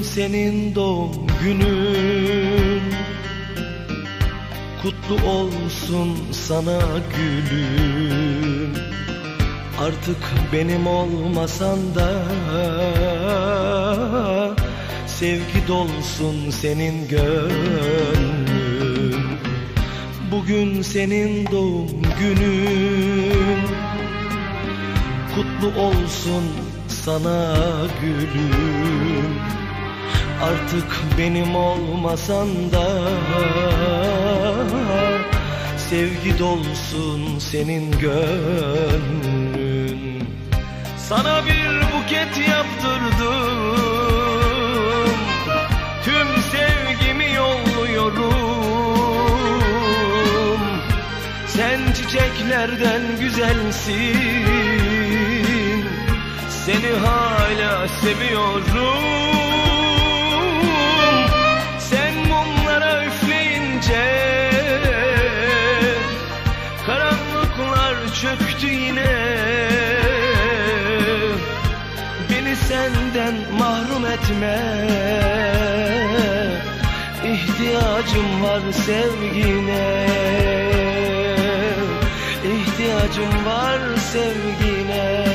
senin doğum günün, kutlu olsun sana gülüm. Artık benim olmasan da sevgi dolsun senin gönlün. Bugün senin doğum günün, kutlu olsun sana gülüm. Artık benim olmasan da sevgi dolsun senin gönlün. Sana bir buket yaptırdım, tüm sevgimi yolluyorum. Sen çiçeklerden güzelsin, seni hala seviyorum. Sen mumlara üfleyince karanlıklar çöktü yine. Beni senden mahrum etme, İhtiyacım var sevgine, İhtiyacım var sevgine.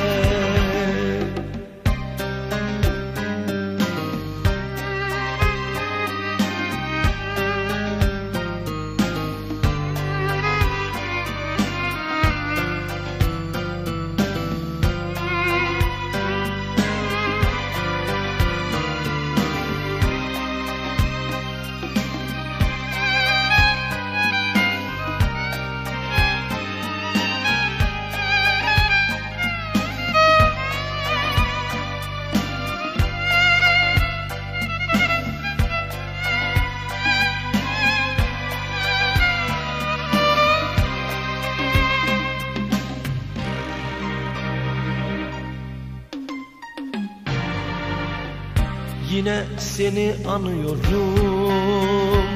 Yine seni anıyorum,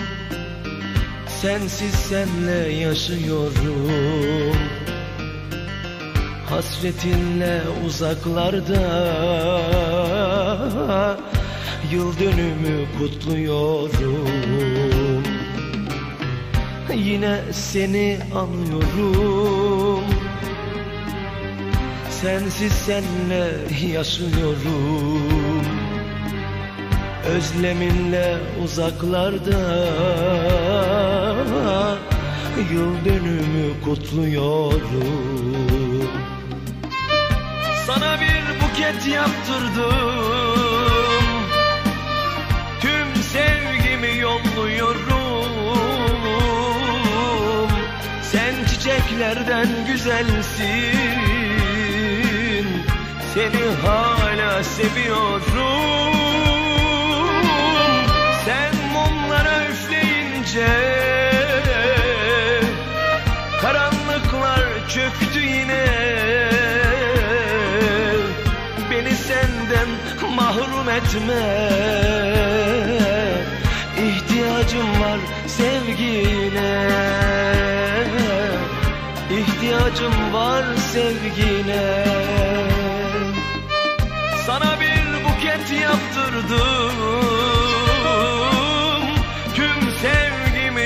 sensiz senle yaşıyorum. Hasretinle uzaklarda yıl dönümü kutluyorum. Yine seni anıyorum, sensiz senle yaşıyorum. Özleminle uzaklarda yıl dönümü kutluyorum. Sana bir buket yaptırdım, tüm sevgimi yolluyorum. Sen çiçeklerden güzelsin, seni hala seviyorum. Sen mumlara üfleyince karanlıklar çöktü yine. Beni senden mahrum etme, İhtiyacım var sevgine, İhtiyacım var sevgine. Sana bir buket yaptırdım, tüm sevgimi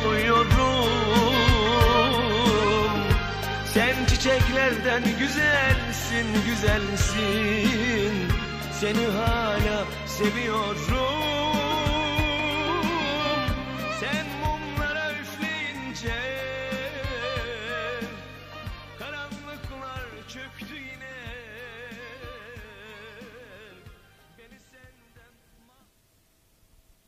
yolluyorum. Sen çiçeklerden güzelsin, güzelsin, seni hala seviyorum.